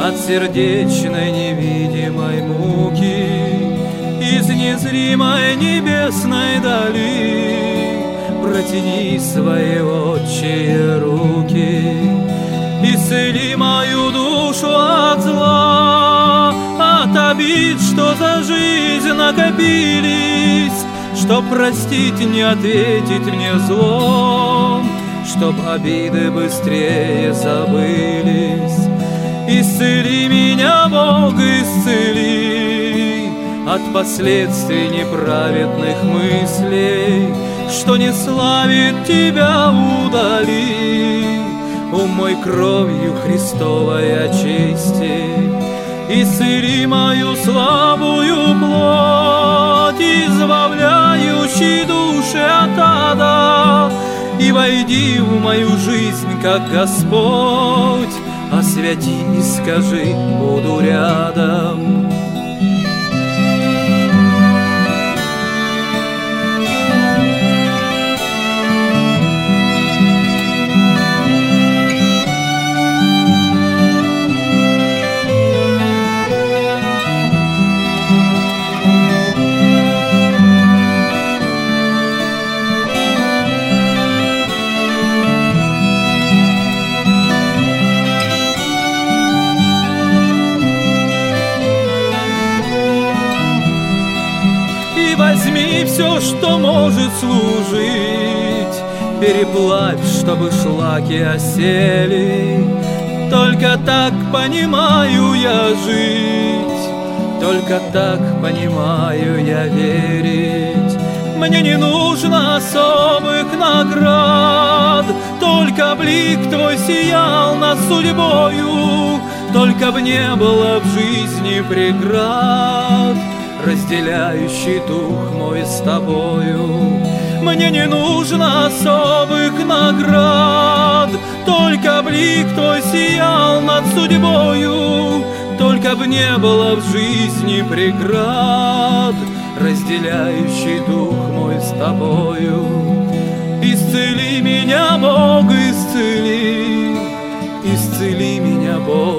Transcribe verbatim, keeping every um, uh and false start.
от сердечной невидимой муки, из незримой небесной дали протяни свои отчие руки. Исцели мою душу от зла, от обид, что за жизнь накопились, чтоб простить, не ответить мне злом, чтоб обиды быстрее забылись. Исцели меня, Бог, исцели от последствий неправедных мыслей, что не славит Тебя, удали. Умой кровью Христовой очисти, исцели мою слабую плоть, избавляющий души от ада, и войди в мою жизнь, как Господь, освяти и скажи, буду рядом. Возьми все, что может служить, переплавь, чтобы шлаки осели. Только так понимаю я жить, только так понимаю я верить. Мне не нужно особых наград, только блик Твой сиял над судьбою, только б не было в жизни преград, разделяющий дух мой с Тобою. Мне не нужно особых наград, только блик Твой сиял над судьбою, только б не было в жизни преград, разделяющий дух мой с Тобою. Исцели меня, Бог, исцели, исцели меня, Бог.